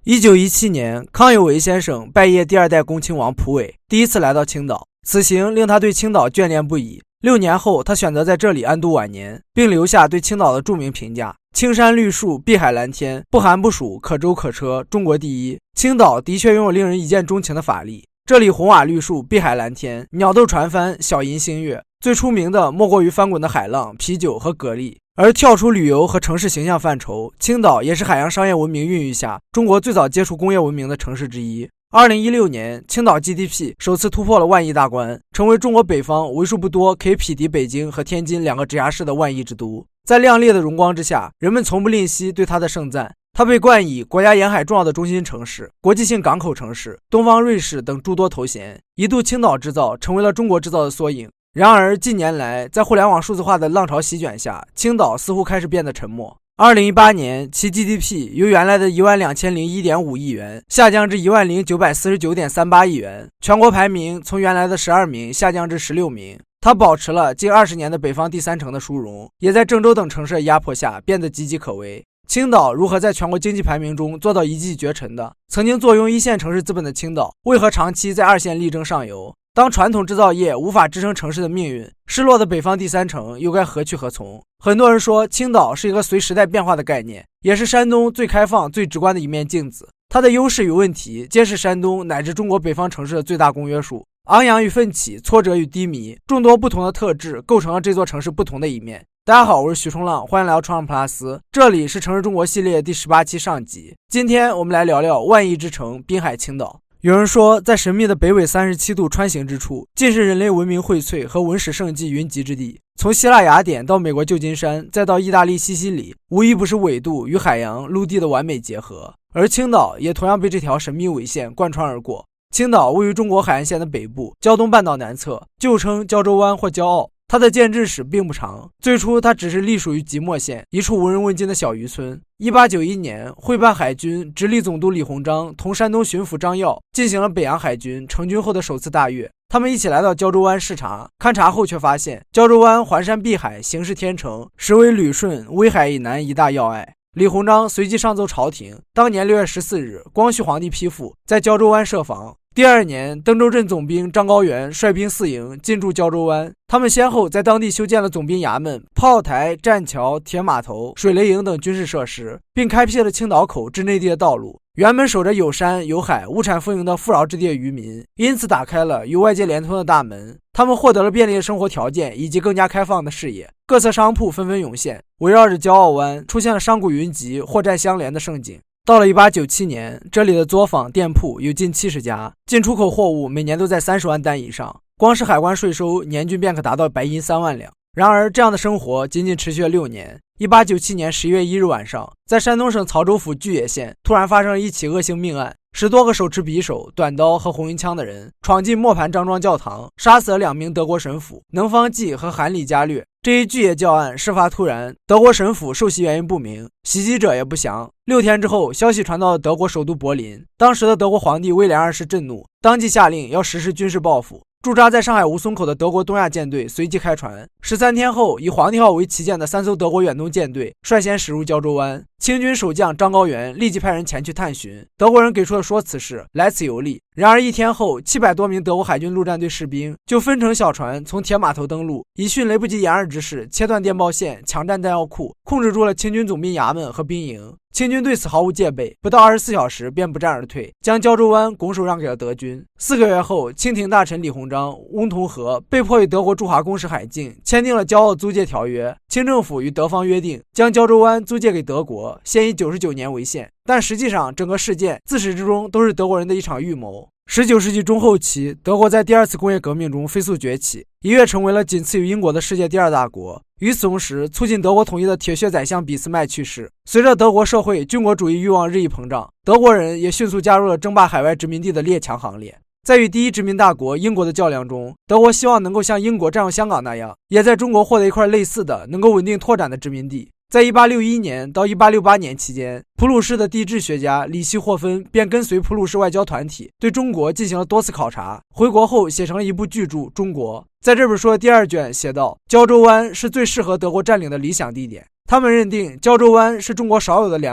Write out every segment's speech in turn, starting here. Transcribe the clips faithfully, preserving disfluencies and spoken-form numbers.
一九一七年，康有为先生拜谒第二代恭亲王溥伟，第一次来到青岛，此行令他对青岛眷恋不已。六年后，他选择在这里安度晚年，并留下对青岛的著名评价：青山绿树，碧海蓝天，不寒不暑，可舟可车，中国第一。青岛的确拥有令人一见钟情的法力，这里红瓦绿树，碧海蓝天，鸟斗船帆，小银星月，最出名的莫过于翻滚的海浪、啤酒和蛤蜊。而跳出旅游和城市形象范畴，青岛也是海洋商业文明孕育下中国最早接触工业文明的城市之一。二零一六年，青岛 G D P 首次突破了万亿大关，成为中国北方为数不多可以匹敌北京和天津两个直辖市的万亿之都。在亮丽的荣光之下，人们从不吝惜对它的盛赞。它被冠以国家沿海重要的中心城市、国际性港口城市、东方瑞士等诸多头衔，一度青岛制造成为了中国制造的缩影。然而近年来，在互联网数字化的浪潮席卷下，青岛似乎开始变得沉默。二零一八年，其 G D P 由原来的一万两千零一点五亿元下降至一万零九百四十九点三八亿元，全国排名从原来的十二名下降至十六名。它保持了近二十年的北方第三城的殊荣，也在郑州等城市的压迫下变得岌岌可危。青岛如何在全国经济排名中做到一骑绝尘的？曾经坐拥一线城市资本的青岛，为何长期在二线力争上游？当传统制造业无法支撑城市的命运，失落的北方第三城又该何去何从？很多人说青岛是一个随时代变化的概念，也是山东最开放最直观的一面镜子。它的优势与问题皆是山东乃至中国北方城市的最大公约数。昂扬与奋起，挫折与低迷，众多不同的特质构成了这座城市不同的一面。大家好，我是徐冲浪，欢迎来到冲浪 plus， 这里是城市中国系列第十八期上集。今天我们来聊聊万亿之城滨海青岛。有人说，在神秘的北纬三十七度穿行之处，尽是人类文明荟萃和文史圣迹云集之地。从希腊雅典到美国旧金山，再到意大利西西里，无一不是纬度与海洋、陆地的完美结合。而青岛也同样被这条神秘纬线贯穿而过。青岛位于中国海岸线的北部，胶东半岛南侧，旧称胶州湾或骄傲。它的建制史并不长，最初它只是隶属于即墨县一处无人问津的小渔村。一八九一年，会办海军直隶总督李鸿章同山东巡抚张耀进行了北洋海军成军后的首次大阅。他们一起来到胶州湾视察，勘察后却发现胶州湾环山碧海，形势天成，实为旅顺、威海以南一大要隘。李鸿章随即上奏朝廷，当年六月十四日，光绪皇帝批复，在胶州湾设防。第二年，登州镇总兵张高原率兵四营进驻胶州湾，他们先后在当地修建了总兵衙门、炮台、栈桥、铁码头、水雷营等军事设施，并开辟了青岛口至内地的道路。原本守着有山有海、物产丰盈的富饶之地的渔民，因此打开了与外界连通的大门。他们获得了便利的生活条件以及更加开放的视野，各色商铺纷纷涌现，围绕着骄傲湾出现了商贾云集、货站相连的盛景。到了一八九七年，这里的作坊店铺有近七十家，进出口货物每年都在三十万担以上，光是海关税收年均便可达到白银三万两。然而这样的生活仅仅持续了六年。一八九七年十一月一日晚上，在山东省曹州府巨野县突然发生了一起恶性命案，十多个手持匕首、短刀和红缨枪的人闯进磨盘张庄教堂，杀死了两名德国神父能方济和韩里加略。这一巨野教案事发突然，德国神父受袭原因不明，袭击者也不详。六天之后，消息传到了德国首都柏林，当时的德国皇帝威廉二世震怒，当即下令要实施军事报复。驻扎在上海吴淞口的德国东亚舰队随即开船，十三天后，以皇帝号为旗舰的三艘德国远东舰队率先驶入胶州湾。清军守将张高原立即派人前去探寻，德国人给出的说辞是来此游历。然而一天后，七百多名德国海军陆战队士兵就分乘小船从铁码头登陆，以迅雷不及掩耳之势切断电报线，抢占弹药库，控制住了清军总兵衙门和兵营。清军对此毫无戒备，不到二十四小时便不战而退，将胶州湾拱手让给了德军。四个月后，清廷大臣李鸿章、翁同龢被迫与德国驻华公使海静签订了骄傲租借条约，清政府与德方约定将胶州湾租借给德国，先以九十九年为限。但实际上，整个事件自始至终都是德国人的一场预谋。十九世纪中后期，德国在第二次工业革命中飞速崛起，一跃成为了仅次于英国的世界第二大国。与此同时，促进德国统一的铁血宰相俾斯麦去世。随着德国社会军国主义欲望日益膨胀，德国人也迅速加入了争霸海外殖民地的列强行列。在与第一殖民大国英国的较量中，德国希望能够像英国占有香港那样，也在中国获得一块类似的能够稳定拓展的殖民地。在一八六一年到一八六八年期间，普鲁士的地质学家里希霍芬便跟随普鲁士外交团体对中国进行了多次考察，回国后写成了一部巨著《中国》。在这本书的第二卷写道，胶州湾是最适合德国占领的理想地点。他们认定胶州湾是中国少有的良港，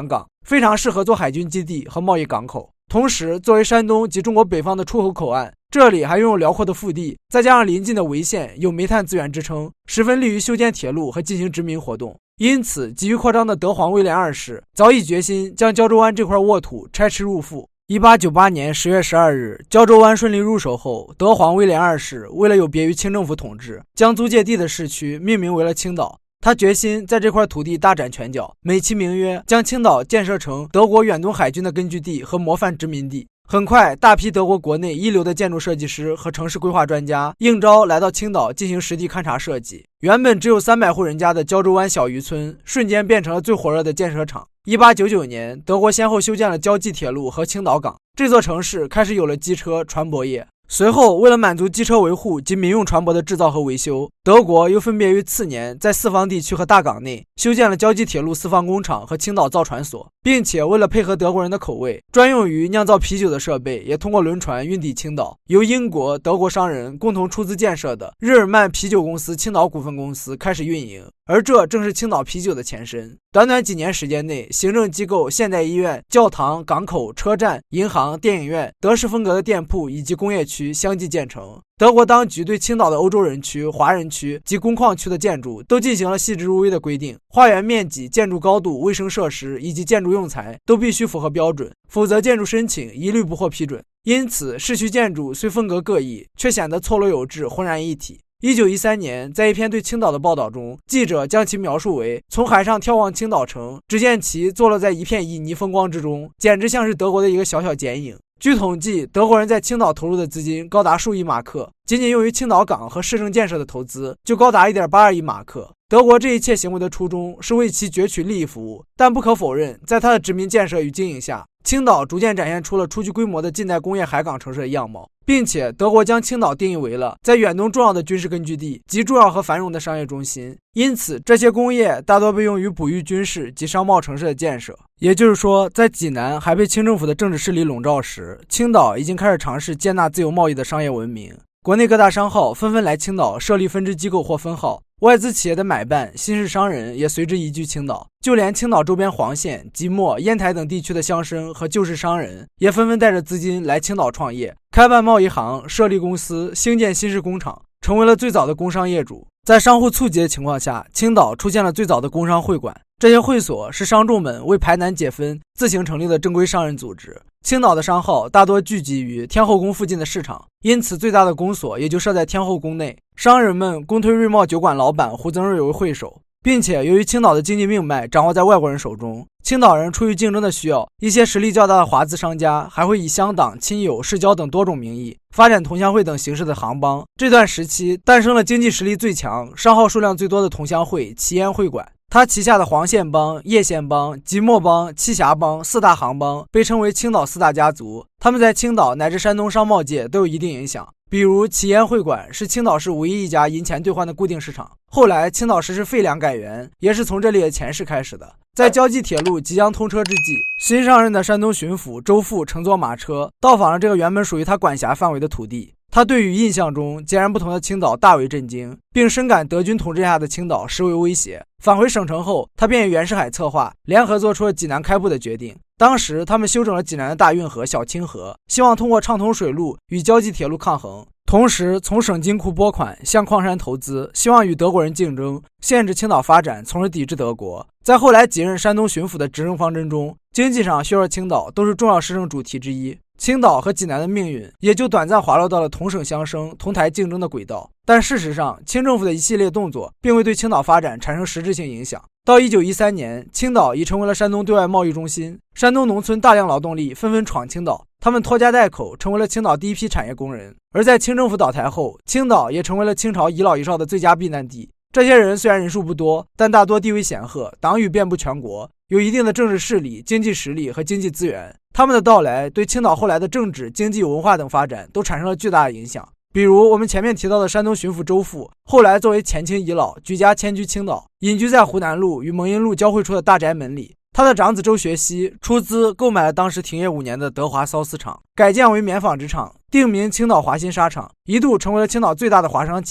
非常适合做海军基地和贸易港口。同时，作为山东及中国北方的出口口岸，这里还拥有辽阔的腹地，再加上临近的潍县有煤炭资源支撑，十分利于修建铁路和进行殖民活动。因此，急于扩张的德皇威廉二世早已决心将胶州湾这块沃土拆池入腹。一八九八年十月十二日，胶州湾顺利入手后，德皇威廉二世为了有别于清政府统治，将租界地的市区命名为了青岛。他决心在这块土地大展拳脚，美其名曰将青岛建设成德国远东海军的根据地和模范殖民地。很快，大批德国国内一流的建筑设计师和城市规划专家应招来到青岛进行实地勘察设计。原本只有三百户人家的胶州湾小渔村，瞬间变成了最火热的建设场。一八九九年，德国先后修建了胶济铁路和青岛港，这座城市开始有了机车船舶业。随后，为了满足机车维护及民用船舶的制造和维修，德国又分别于次年在四方地区和大港内修建了胶济铁路四方工厂和青岛造船所，并且为了配合德国人的口味，专用于酿造啤酒的设备也通过轮船运抵青岛，由英国、德国商人共同出资建设的日耳曼啤酒公司青岛股份公司开始运营，而这正是青岛啤酒的前身。短短几年时间内，行政机构、现代医院、教堂、港口、车站、银行、电影院、德式风格的店铺以及工业区相继建成。德国当局对青岛的欧洲人区、华人区及工矿区的建筑都进行了细致入微的规定，花园面积、建筑高度、卫生设施以及建筑用材都必须符合标准，否则建筑申请一律不获批准。因此，市区建筑虽风格各异，却显得错落有致、浑然一体。一九一三年，在一篇对青岛的报道中，记者将其描述为从海上眺望青岛城，只见其坐落在一片旖旎风光之中，简直像是德国的一个小小剪影。据统计，德国人在青岛投入的资金高达数亿马克，仅仅用于青岛港和市政建设的投资就高达 一点八二亿马克。德国这一切行为的初衷是为其攫取利益服务，但不可否认，在他的殖民建设与经营下，青岛逐渐展现出了初具规模的近代工业海港城市的样貌，并且德国将青岛定义为了在远东重要的军事根据地及重要和繁荣的商业中心，因此这些工业大多被用于哺育军事及商贸城市的建设。也就是说，在济南还被清政府的政治势力笼罩时，青岛已经开始尝试接纳自由贸易的商业文明。国内各大商号纷纷来青岛设立分支机构或分号，外资企业的买办、新式商人也随之移居青岛，就连青岛周边黄县、即墨、烟台等地区的乡绅和旧式商人也纷纷带着资金来青岛创业，开办贸易行、设立公司、兴建新式工厂，成为了最早的工商业主。在商户簇集的情况下，青岛出现了最早的工商会馆，这些会所是商众们为排难解纷自行成立的正规商人组织。青岛的商号大多聚集于天后宫附近的市场，因此最大的公所也就设在天后宫内。商人们公推瑞茂酒馆老板胡增瑞为会首，并且由于青岛的经济命脉掌握在外国人手中，青岛人出于竞争的需要，一些实力较大的华资商家还会以乡党、亲友、世交等多种名义发展同乡会等形式的行帮。这段时期诞生了经济实力最强、商号数量最多的同乡会旗烟会馆。他旗下的黄县帮、叶县帮、即墨帮、栖霞帮四大行帮被称为青岛四大家族，他们在青岛乃至山东商贸界都有一定影响。比如旗烟会馆是青岛市唯一一家银钱兑换的固定市场，后来青岛实施废粮改元也是从这里的钱市开始的。在胶济铁路即将通车之际，新上任的山东巡抚周馥乘坐马车到访了这个原本属于他管辖范围的土地，他对于印象中截然不同的青岛大为震惊，并深感德军统治下的青岛实为威胁。返回省城后，他便与袁世海策划，联合做出了济南开埠的决定。当时他们修整了济南的大运河、小清河，希望通过畅通水路与胶济铁路抗衡，同时从省金库拨款向矿山投资，希望与德国人竞争，限制青岛发展，从而抵制德国。在后来几任山东巡抚的执政方针中，经济上削弱青岛都是重要施政主题之一。青岛和济南的命运也就短暂滑落到了同省相生、同台竞争的轨道。但事实上，清政府的一系列动作并未对青岛发展产生实质性影响。到一九一三年，青岛已成为了山东对外贸易中心，山东农村大量劳动力纷纷闯青岛，他们拖家带口，成为了青岛第一批产业工人。而在清政府倒台后，青岛也成为了清朝遗老遗少的最佳避难地。这些人虽然人数不多，但大多地位显赫，党羽遍布全国，有一定的政治势力、经济实力和经济资源。他们的到来对青岛后来的政治、经济、文化等发展都产生了巨大的影响。比如我们前面提到的山东巡抚周馥，后来作为前清遗老，举家迁居青岛，隐居在湖南路与蒙阴路交汇处的大宅门里。他的长子周学熙出资购买了当时停业五年的德华缫丝厂，改建为棉纺织厂，定名青岛华新纱厂，一度成为了青岛最大的华商企业。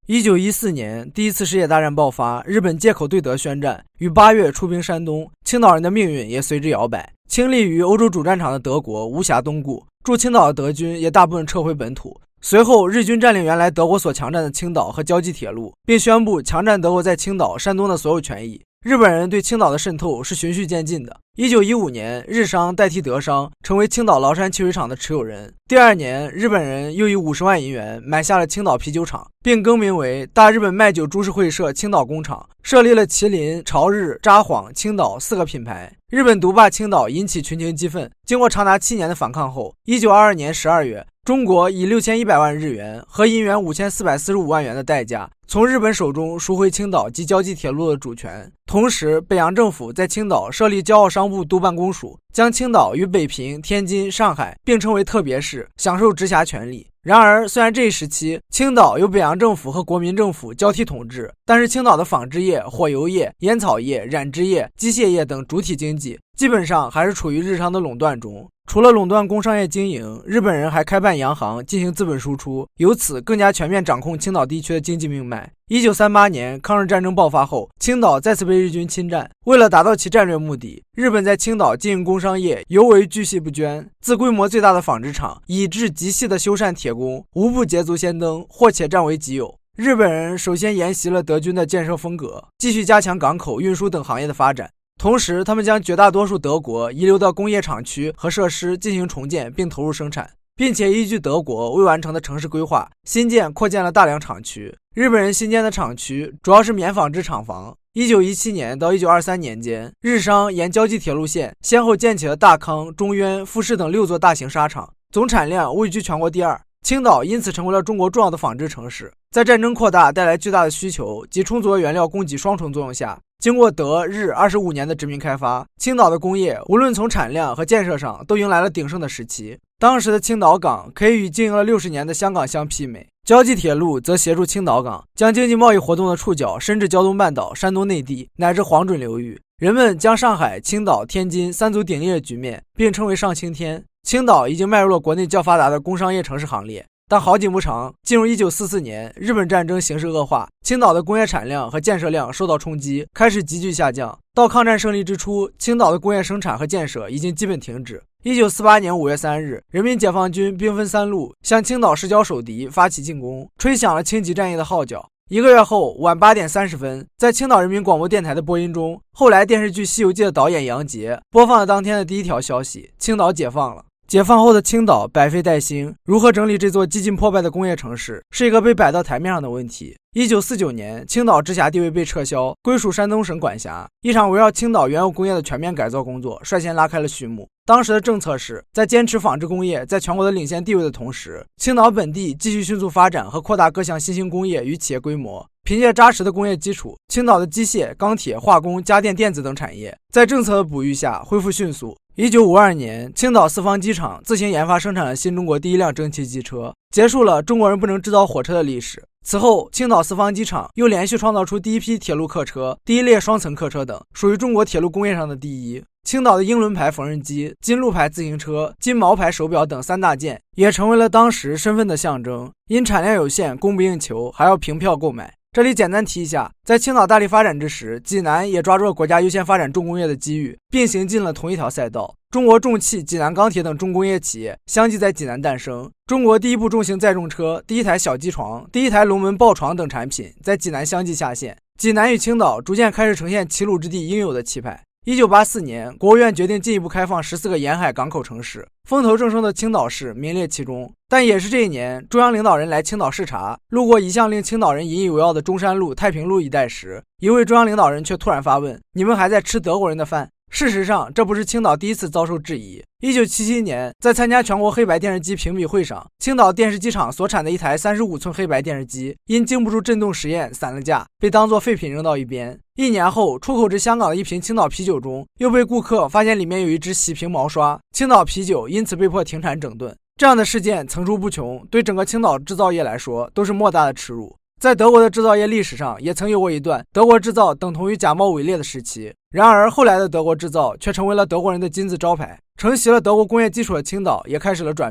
一九一四年，第一次世界大战爆发，日本借口对德宣战，于八月出兵山东，青岛人的命运也随之摇摆。倾力于欧洲主战场的德国无暇东顾，驻青岛的德军也大部分撤回本土。随后，日军占领原来德国所强占的青岛和交际铁路，并宣布强占德国在青岛、山东的所有权益。日本人对青岛的渗透是循序渐进的。一九一五年，日商代替德商成为青岛崂山汽水厂的持有人。第二年，日本人又以五十万银元买下了青岛啤酒厂，并更名为大日本麦酒株式会社青岛工厂，设立了麒麟、朝日、札幌、青岛四个品牌。日本独霸青岛引起群情激愤，经过长达七年的反抗后，一九二二年十二月，中国以六千一百万日元和银元五千四百四十五万元的代价，从日本手中赎回青岛及交际铁路的主权。同时，北洋政府在青岛设立骄傲商部督办公署，将青岛与北平、天津、上海并称为特别市，享受直辖权力。然而，虽然这一时期青岛由北洋政府和国民政府交替统治，但是青岛的纺织业、火油业、烟草业、染织业、机械业等主体经济基本上还是处于日商的垄断中。除了垄断工商业经营，日本人还开办洋行进行资本输出，由此更加全面掌控青岛地区的经济命脉。一九三八年抗日战争爆发后，青岛再次被日军侵占。为了达到其战略目的，日本在青岛经营工商业尤为巨细不捐，自规模最大的纺织厂以至极细的修缮铁工，无不捷足先登，或且占为己有。日本人首先沿袭了德军的建设风格，继续加强港口、运输等行业的发展。同时，他们将绝大多数德国遗留到工业厂区和设施进行重建，并投入生产，并且依据德国未完成的城市规划，新建扩建了大量厂区。日本人新建的厂区主要是棉纺织厂房。一九一七年到一九二三年间，日商沿交际铁路线先后建起了大康、中渊、富士等六座大型纱厂，总产量位居全国第二。青岛因此成为了中国重要的纺织城市。在战争扩大带来巨大的需求及充足的原料供给双重作用下，经过德日二十五年的殖民开发，青岛的工业无论从产量和建设上都迎来了鼎盛的时期。当时的青岛港可以与经营了六十年的香港相媲美，交际铁路则协助青岛港将经济贸易活动的触角伸至胶东半岛、山东内地乃至黄准流域。人们将上海、青岛、天津三足鼎立的局面并称为上青天。青岛已经迈入了国内较发达的工商业城市行列。但好景不长，进入一九四四年，日本战争形势恶化，青岛的工业产量和建设量受到冲击，开始急剧下降。到抗战胜利之初，青岛的工业生产和建设已经基本停止。一九四八年五月三日，人民解放军兵分三路向青岛市郊守敌发起进攻，吹响了轻级战役的号角。一个月后，晚八点三十分，在青岛人民广播电台的播音中，后来电视剧《西游记》的导演杨洁播放了当天的第一条消息：青岛解放了。解放后的青岛百废待兴，如何整理这座几近破败的工业城市，是一个被摆到台面上的问题。一九四九年，青岛直辖地位被撤销，归属山东省管辖。一场围绕青岛原有工业的全面改造工作率先拉开了序幕。当时的政策是在坚持纺织工业在全国的领先地位的同时，青岛本地继续迅速发展和扩大各项新兴工业与企业规模。凭借扎实的工业基础，青岛的机械、钢铁、化工、家电、电子等产业在政策的哺育下恢复迅速。一九五二年，青岛四方机厂自行研发生产了新中国第一辆蒸汽机车，结束了中国人不能制造火车的历史。此后，青岛四方机厂又连续创造出第一批铁路客车、第一列双层客车等，属于中国铁路工业上的第一。青岛的英轮牌缝纫机、金鹿牌自行车、金毛牌手表等三大件也成为了当时身份的象征。因产量有限，供不应求，还要凭票购买。这里简单提一下，在青岛大力发展之时，济南也抓住了国家优先发展重工业的机遇，并行进了同一条赛道。中国重汽、济南钢铁等重工业企业相继在济南诞生。中国第一部重型载重车、第一台小机床、第一台龙门抱床等产品在济南相继下线。济南与青岛逐渐开始呈现齐鲁之地应有的气派。一九八四年，国务院决定进一步开放十四个沿海港口城市，风头正盛的青岛市名列其中。但也是这一年，中央领导人来青岛视察，路过一向令青岛人引以为傲的中山路、太平路一带时，一位中央领导人却突然发问：你们还在吃德国人的饭？事实上，这不是青岛第一次遭受质疑。一九七七年，在参加全国黑白电视机评比会上，青岛电视机厂所产的一台三十五寸黑白电视机因经不住震动实验散了架，被当作废品扔到一边。一年后，出口至香港的一瓶青岛啤酒中又被顾客发现里面有一支洗屏毛刷，青岛啤酒因此被迫停产整顿。这样的事件层出不穷，对整个青岛制造业来说都是莫大的耻辱。在德国的制造业历史上，也曾有过一段德国制造等同于假冒伪劣的时期。然而后来的德国制造却成为了德国人的金字招牌，承袭了德国工业基础的青岛也开始了转变。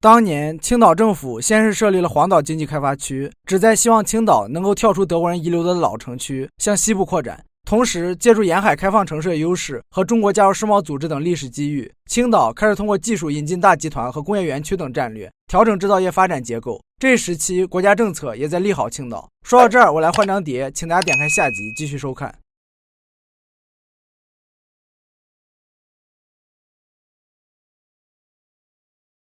当年青岛政府先是设立了黄岛经济开发区，旨在希望青岛能够跳出德国人遗留的老城区，向西部扩展。同时，借助沿海开放城市的优势和中国加入世贸组织等历史机遇，青岛开始通过技术引进大集团和工业园区等战略，调整制造业发展结构。这一时期，国家政策也在利好青岛。说到这儿，我来换张碟，请大家点开下集继续收看。